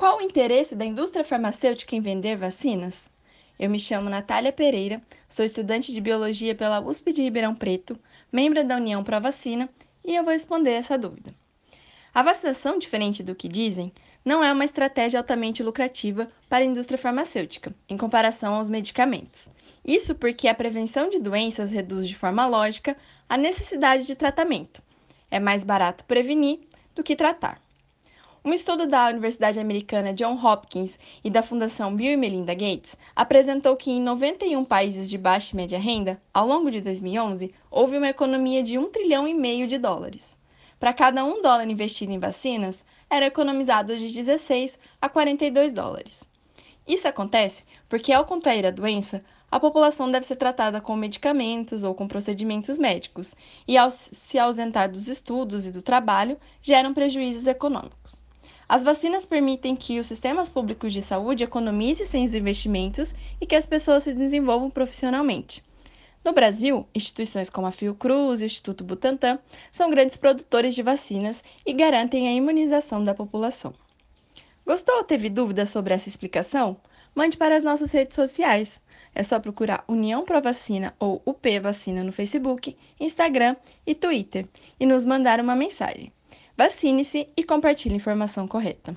Qual o interesse da indústria farmacêutica em vender vacinas? Eu me chamo Natália Pereira, sou estudante de Biologia pela USP de Ribeirão Preto, membro da União Pró-Vacina, e eu vou responder essa dúvida. A vacinação, diferente do que dizem, não é uma estratégia altamente lucrativa para a indústria farmacêutica, em comparação aos medicamentos. Isso porque a prevenção de doenças reduz de forma lógica a necessidade de tratamento. É mais barato prevenir do que tratar. Um estudo da Universidade Americana Johns Hopkins e da Fundação Bill e Melinda Gates apresentou que em 91 países de baixa e média renda, ao longo de 2011, houve uma economia de US$ 1,5 trilhão. Para cada $1 investido em vacinas, era economizado de 16 a 42 dólares. Isso acontece porque, ao contrair a doença, a população deve ser tratada com medicamentos ou com procedimentos médicos, e ao se ausentar dos estudos e do trabalho, geram prejuízos econômicos. As vacinas permitem que os sistemas públicos de saúde economizem seus investimentos e que as pessoas se desenvolvam profissionalmente. No Brasil, instituições como a Fiocruz e o Instituto Butantan são grandes produtores de vacinas e garantem a imunização da população. Gostou ou teve dúvidas sobre essa explicação? Mande para as nossas redes sociais. É só procurar União Pró-Vacina ou UP Vacina no Facebook, Instagram e Twitter e nos mandar uma mensagem. Vacine-se e compartilhe a informação correta.